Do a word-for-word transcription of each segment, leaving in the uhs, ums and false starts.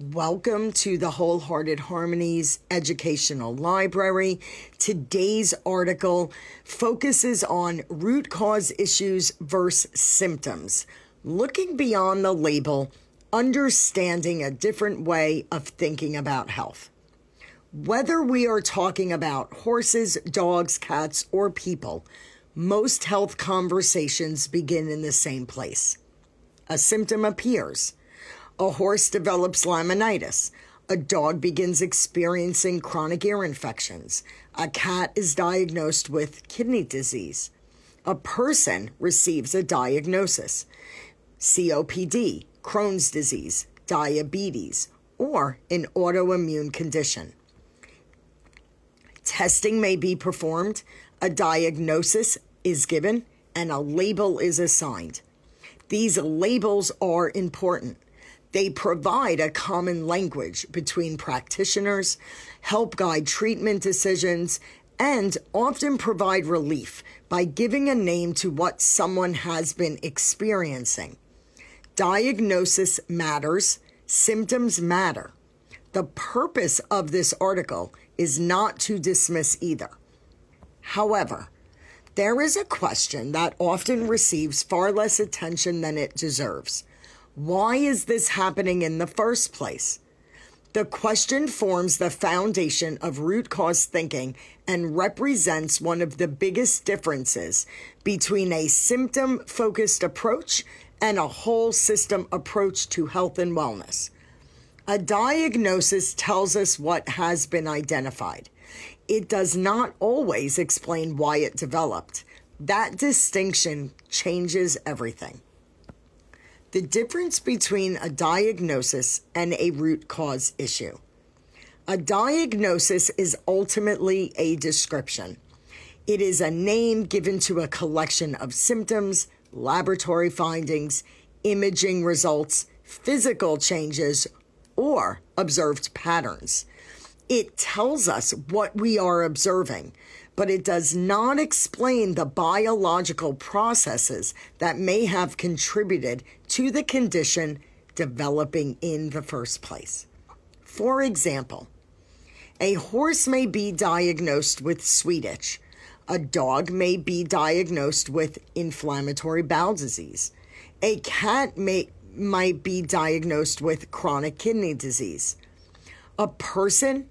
Welcome to the Wholehearted Harmonies Educational Library. Today's article focuses on root cause issues versus symptoms, looking beyond the label, understanding a different way of thinking about health. Whether we are talking about horses, dogs, cats, or people, most health conversations begin in the same place. A symptom appears. A horse develops laminitis. A dog begins experiencing chronic ear infections. A cat is diagnosed with kidney disease. A person receives a diagnosis: C O P D, Crohn's disease, diabetes, or an autoimmune condition. Testing may be performed, a diagnosis is given, and a label is assigned. These labels are important. They provide a common language between practitioners, help guide treatment decisions, and often provide relief by giving a name to what someone has been experiencing. Diagnosis matters, symptoms matter. The purpose of this article is not to dismiss either. However, there is a question that often receives far less attention than it deserves. Why is this happening in the first place? The question forms the foundation of root cause thinking and represents one of the biggest differences between a symptom-focused approach and a whole system approach to health and wellness. A diagnosis tells us what has been identified. It does not always explain why it developed. That distinction changes everything. The difference between a diagnosis and a root cause issue. A diagnosis is ultimately a description. It is a name given to a collection of symptoms, laboratory findings, imaging results, physical changes, or observed patterns. It tells us what we are observing, but it does not explain the biological processes that may have contributed to the condition developing in the first place. For example, a horse may be diagnosed with sweet itch. A dog may be diagnosed with inflammatory bowel disease. A cat may, might be diagnosed with chronic kidney disease. A person,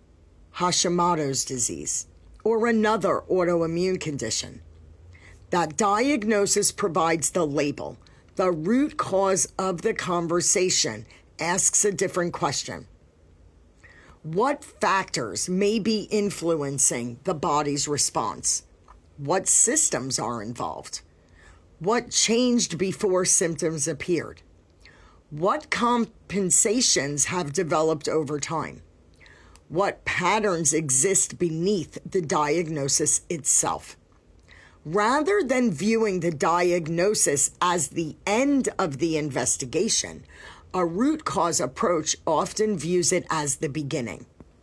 Hashimoto's disease, or another autoimmune condition. That diagnosis provides the label. The root cause of the conversation asks a different question. What factors may be influencing the body's response? What systems are involved? What changed before symptoms appeared? What compensations have developed over time? What patterns exist beneath the diagnosis itself? Rather than viewing the diagnosis as the end of the investigation, a root cause approach often views it as the beginning.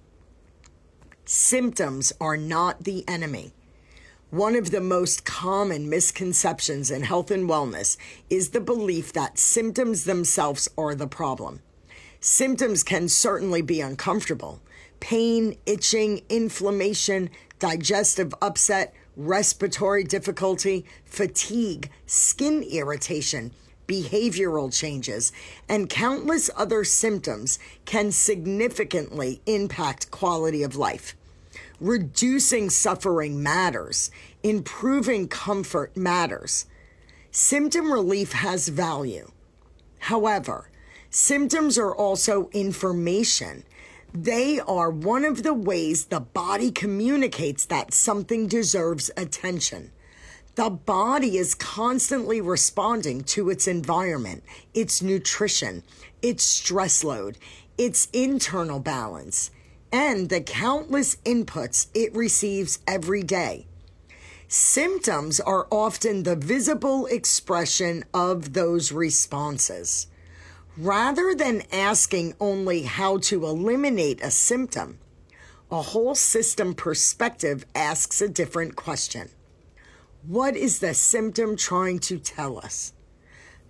Symptoms are not the enemy. One of the most common misconceptions in health and wellness is the belief that symptoms themselves are the problem. Symptoms can certainly be uncomfortable. Pain, itching, inflammation, digestive upset, respiratory difficulty, fatigue, skin irritation, behavioral changes, and countless other symptoms can significantly impact quality of life. Reducing suffering matters. Improving comfort matters. Symptom relief has value. However, symptoms are also information. They are one of the ways the body communicates that something deserves attention. The body is constantly responding to its environment, its nutrition, its stress load, its internal balance, and the countless inputs it receives every day. Symptoms are often the visible expression of those responses. Rather than asking only how to eliminate a symptom, a whole system perspective asks a different question. What is the symptom trying to tell us?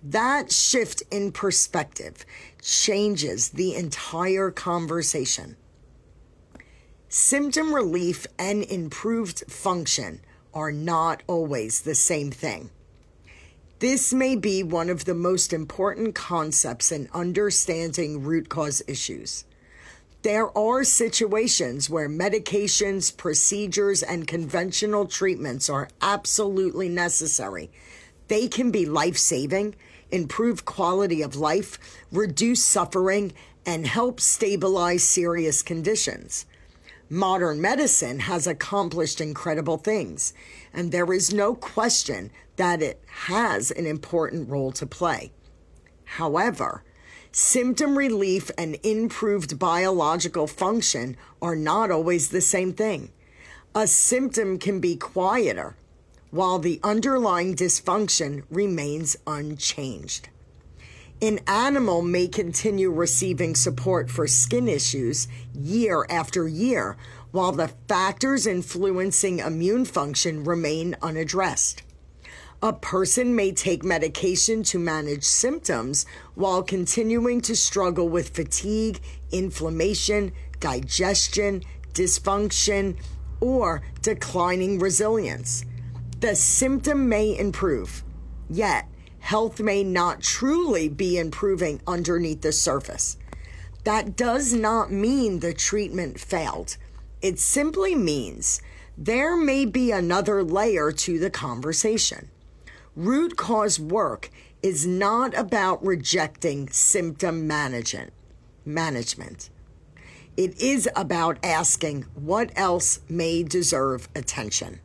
That shift in perspective changes the entire conversation. Symptom relief and improved function are not always the same thing. This may be one of the most important concepts in understanding root cause issues. There are situations where medications, procedures, and conventional treatments are absolutely necessary. They can be life-saving, improve quality of life, reduce suffering, and help stabilize serious conditions. Modern medicine has accomplished incredible things, and there is no question that it has an important role to play. However, symptom relief and improved biological function are not always the same thing. A symptom can be quieter, while the underlying dysfunction remains unchanged. An animal may continue receiving support for skin issues year after year, while the factors influencing immune function remain unaddressed. A person may take medication to manage symptoms while continuing to struggle with fatigue, inflammation, digestion, dysfunction, or declining resilience. The symptom may improve, yet health may not truly be improving underneath the surface. That does not mean the treatment failed. It simply means there may be another layer to the conversation. Root cause work is not about rejecting symptom management. management. It is about asking what else may deserve attention.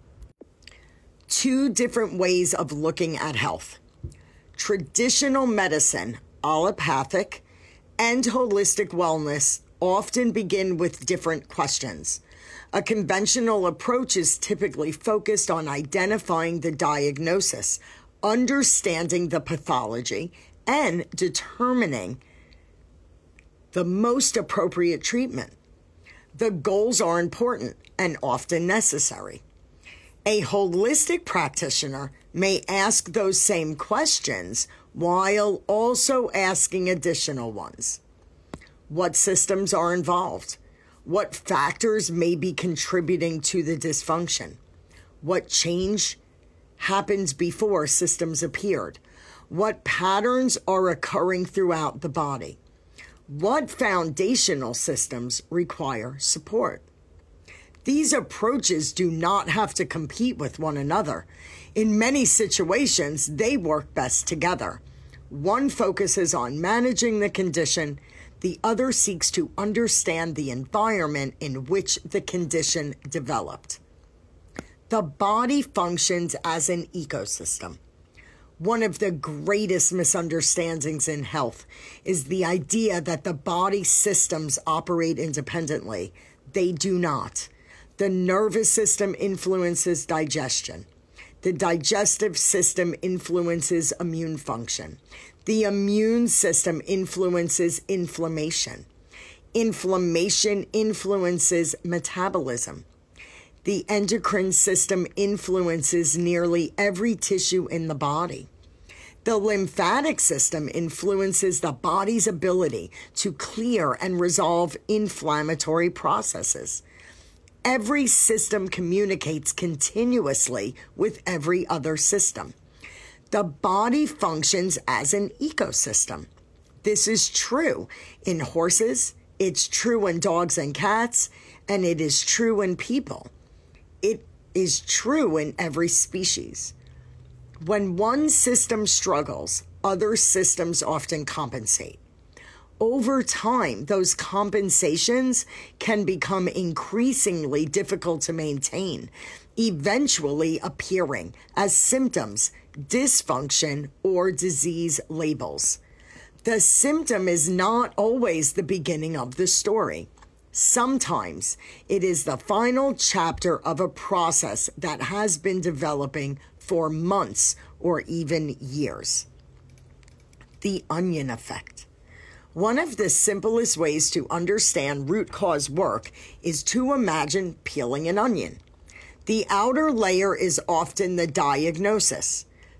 Two different ways of looking at health. Traditional medicine, allopathic, and holistic wellness often begin with different questions. A conventional approach is typically focused on identifying the diagnosis, understanding the pathology, and determining the most appropriate treatment. The goals are important and often necessary. A holistic practitioner may ask those same questions while also asking additional ones. What systems are involved? What factors may be contributing to the dysfunction? What change happens before systems appeared? What patterns are occurring throughout the body? What foundational systems require support? These approaches do not have to compete with one another. In many situations, they work best together. One focuses on managing the condition, the other seeks to understand the environment in which the condition developed. The body functions as an ecosystem. One of the greatest misunderstandings in health is the idea that the body systems operate independently. They do not. The nervous system influences digestion. The digestive system influences immune function. The immune system influences inflammation. Inflammation influences metabolism. The endocrine system influences nearly every tissue in the body. The lymphatic system influences the body's ability to clear and resolve inflammatory processes. Every system communicates continuously with every other system. The body functions as an ecosystem. This is true in horses, it's true in dogs and cats, and it is true in people. It is true in every species. When one system struggles, other systems often compensate. Over time, those compensations can become increasingly difficult to maintain, eventually appearing as symptoms, dysfunction, or disease labels. The symptom is not always the beginning of the story. Sometimes it is the final chapter of a process that has been developing for months or even years. The onion effect. One of the simplest ways to understand root cause work is to imagine peeling an onion. The outer layer is often the diagnosis.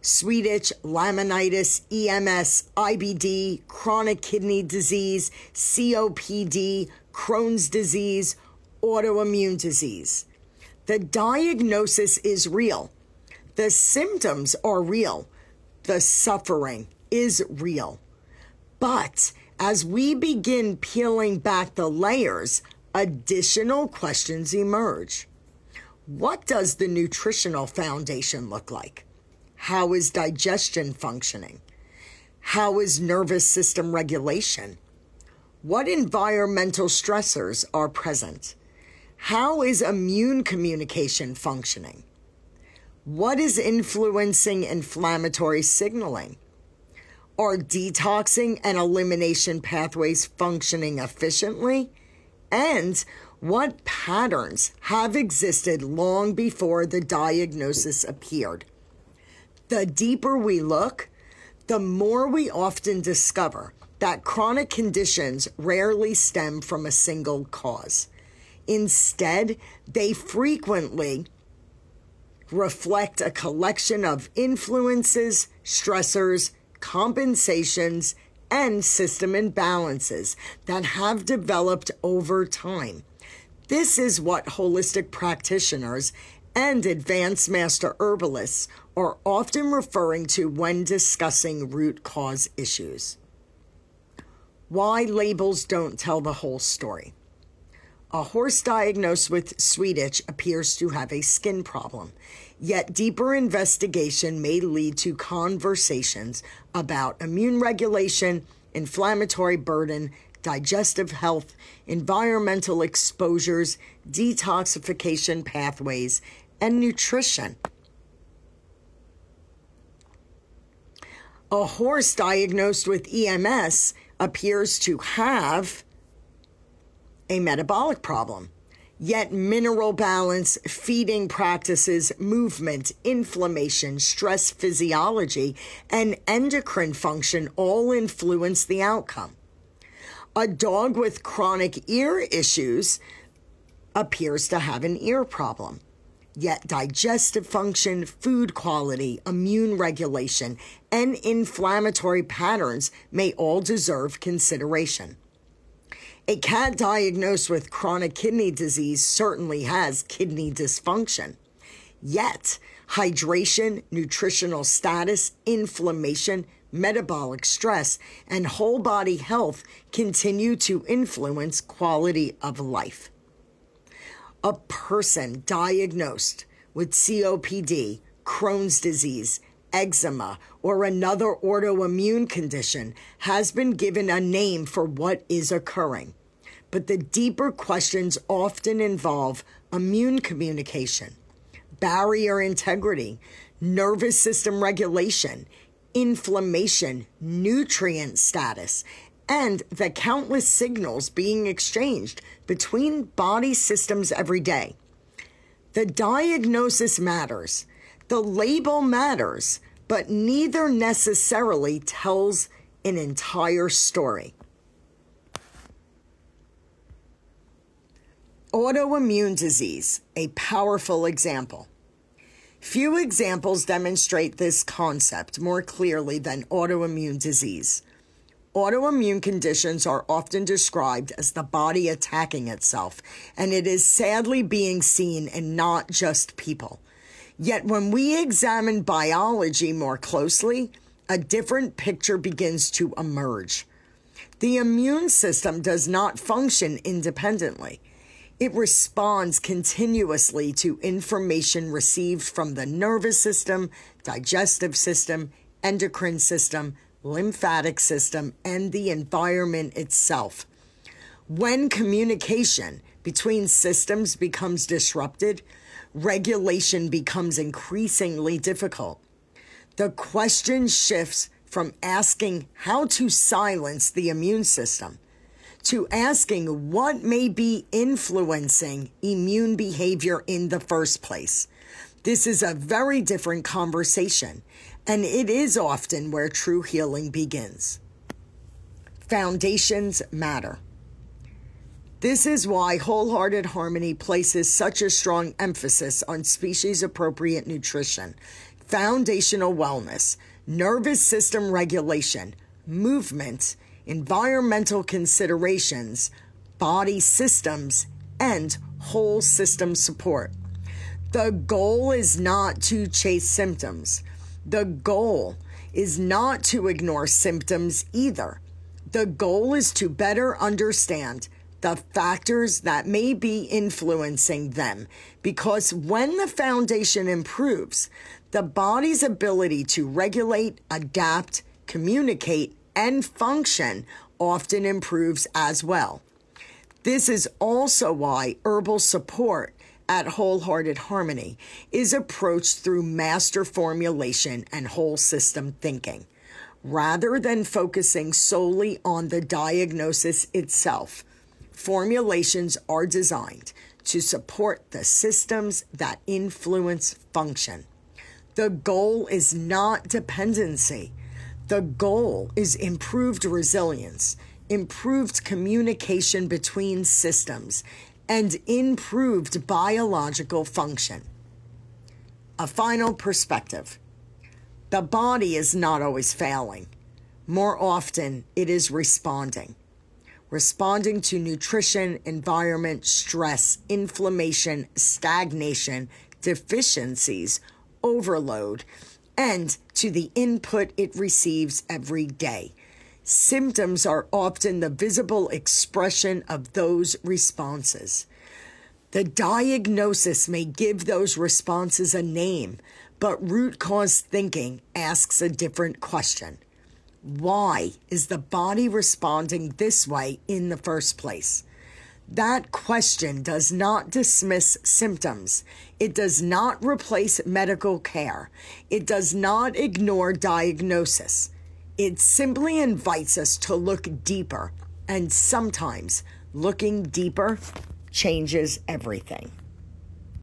sweet itch, laminitis, E M S, I B D, chronic kidney disease, C O P D, Crohn's disease, autoimmune disease. The diagnosis is real. The symptoms are real. The suffering is real. But as we begin peeling back the layers, additional questions emerge. What does the nutritional foundation look like? How is digestion functioning? How is nervous system regulation? What environmental stressors are present? How is immune communication functioning? What is influencing inflammatory signaling? Are detoxing and elimination pathways functioning efficiently? And what patterns have existed long before the diagnosis appeared? The deeper we look, the more we often discover that chronic conditions rarely stem from a single cause. Instead, they frequently reflect a collection of influences, stressors, compensations, and system imbalances that have developed over time. This is what holistic practitioners and advanced master herbalists are often referring to when discussing root cause issues. Why labels don't tell the whole story. A horse diagnosed with sweet itch appears to have a skin problem, yet deeper investigation may lead to conversations about immune regulation, inflammatory burden, digestive health, environmental exposures, detoxification pathways, and nutrition. A horse diagnosed with E M S appears to have a metabolic problem, yet mineral balance, feeding practices, movement, inflammation, stress physiology, and endocrine function all influence the outcome. A dog with chronic ear issues appears to have an ear problem, yet digestive function, food quality, immune regulation, and inflammatory patterns may all deserve consideration. A cat diagnosed with chronic kidney disease certainly has kidney dysfunction. Yet, hydration, nutritional status, inflammation, metabolic stress, and whole body health continue to influence quality of life. A person diagnosed with C O P D, Crohn's disease, eczema, or another autoimmune condition has been given a name for what is occurring. But the deeper questions often involve immune communication, barrier integrity, nervous system regulation, inflammation, nutrient status, and the countless signals being exchanged between body systems every day. The diagnosis matters, the label matters, but neither necessarily tells an entire story. Autoimmune disease, a powerful example. Few examples demonstrate this concept more clearly than autoimmune disease. Autoimmune conditions are often described as the body attacking itself, and it is sadly being seen in not just people. Yet when we examine biology more closely, a different picture begins to emerge. The immune system does not function independently. It responds continuously to information received from the nervous system, digestive system, endocrine system, lymphatic system, and the environment itself. When communication between systems becomes disrupted, regulation becomes increasingly difficult. The question shifts from asking how to silence the immune system to asking what may be influencing immune behavior in the first place. This is a very different conversation, and it is often where true healing begins. Foundations matter. This is why Wholehearted Harmony places such a strong emphasis on species-appropriate nutrition, foundational wellness, nervous system regulation, movement, environmental considerations, body systems, and whole system support. The goal is not to chase symptoms. The goal is not to ignore symptoms either. The goal is to better understand the factors that may be influencing them, because when the foundation improves, the body's ability to regulate, adapt, communicate, and function often improves as well. This is also why herbal support at Wholehearted Harmony is approached through master formulation and whole system thinking. Rather than focusing solely on the diagnosis itself, formulations are designed to support the systems that influence function. The goal is not dependency. The goal is improved resilience, improved communication between systems, and improved biological function. A final perspective. The body is not always failing. More often, it is responding. Responding to nutrition, environment, stress, inflammation, stagnation, deficiencies, overload, and to the input it receives every day. Symptoms are often the visible expression of those responses. The diagnosis may give those responses a name, but root cause thinking asks a different question. Why is the body responding this way in the first place? That question does not dismiss symptoms. It does not replace medical care. It does not ignore diagnosis. It simply invites us to look deeper, and sometimes looking deeper changes everything.